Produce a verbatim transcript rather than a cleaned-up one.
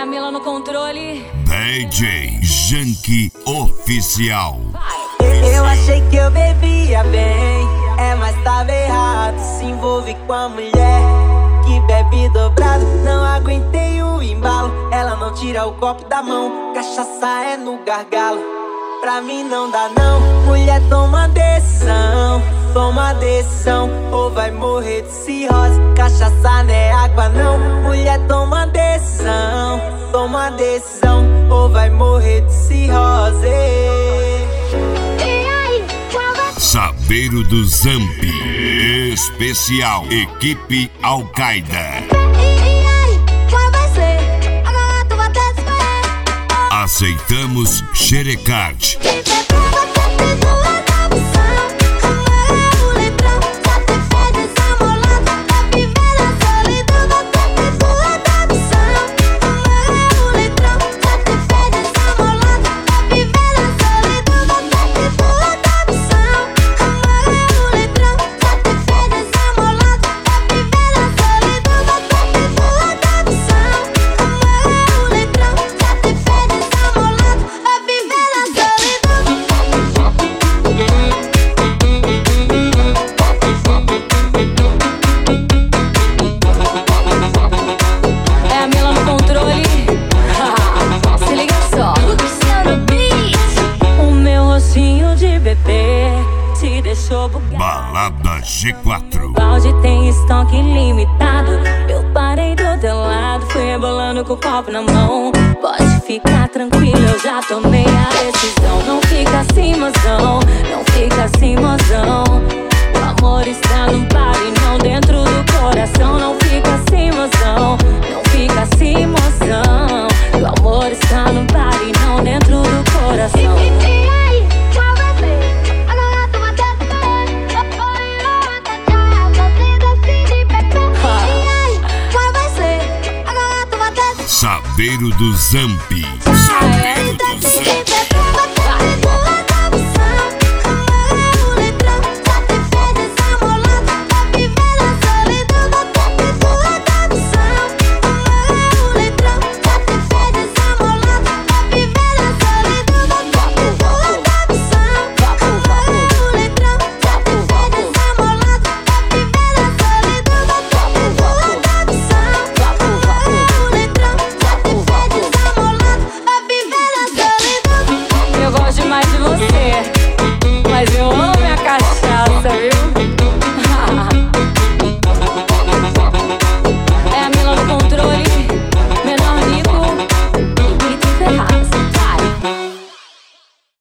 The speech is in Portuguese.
a Mila no controle. D J Janky Oficial. Eu achei que eu bebia bem, é, mas tava errado. Se envolve com a mulher que bebe dobrado. Não aguentei o embalo, ela não tira o copo da mão. Cachaça é no gargalo, pra mim não dá não. Mulher, toma decisão, toma decisão, ou vai morrer de cirrose. Cachaça não é água não. Mulher, toma decisão, toma decisão, ou vai morrer de cirrose. Saveiro do Zamp Especial Equipe Al-Qaeda. Aceitamos Xerecard. Balada G quatro. O balde tem estoque ilimitado. Eu parei do teu lado, fui rebolando com o copo na mão. Pode ficar tranquilo, eu já tomei a decisão. Não fica assim, mozão, não fica assim, mozão. O amor está no bar e não dentro do coração. Não fica assim, mozão, não fica assim, mozão. O amor está no bar e não dentro do coração. Saveiro do Zamp. Saveiro do Zamp.